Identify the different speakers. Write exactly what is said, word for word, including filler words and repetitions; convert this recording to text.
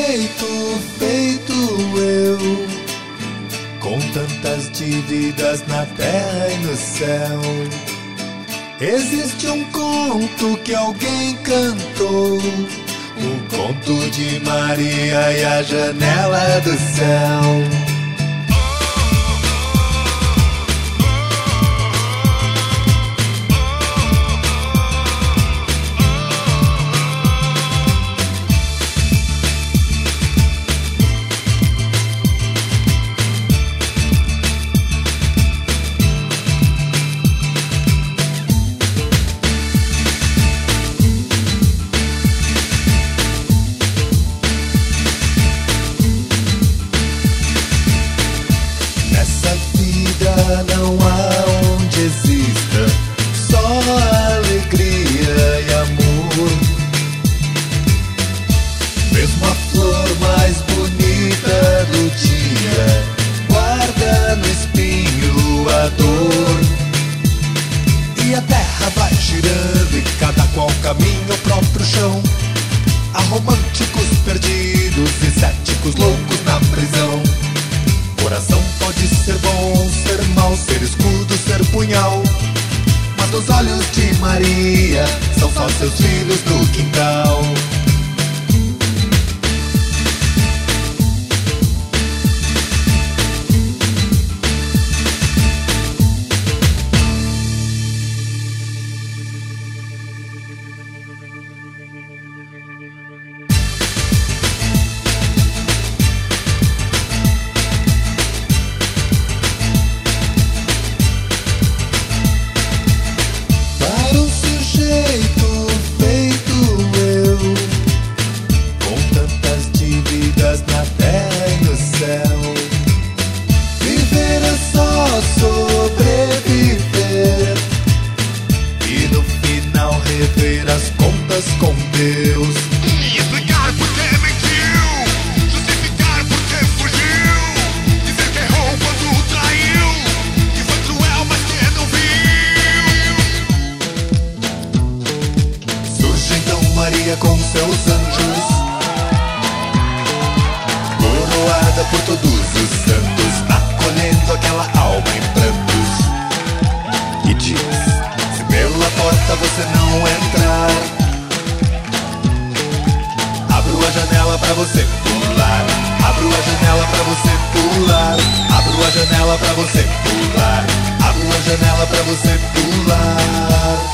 Speaker 1: sujeito feito eu, com tantas dívidas na terra e no céu. Existe um conto que alguém cantou, o conto de Maria e a janela do céu. Não há onde exista só alegria e amor. Mesmo a flor mais bonita do dia guarda no espinho a dor. E a terra vai girando e cada qual caminha o próprio chão. Há românticos perdidos e céticos loucos na prisão. Coração pode ser bom, ser mau, ser escudo, ser punhal, mas nos olhos de Maria são só seus filhos no quintal. Viver é só sobreviver e no final rever as contas com Deus.
Speaker 2: E explicar por que mentiu, justificar por que fugiu, dizer que errou quando traiu, que foi cruel mas que não viu.
Speaker 1: Surge então Maria com seus anjos, coroada por todos os santos, acolhendo aquela alma em prantos, e diz: se pela porta você não entrar, abro a janela pra você pular, abro a janela pra você pular, abro a janela pra você pular, abro a janela pra você pular.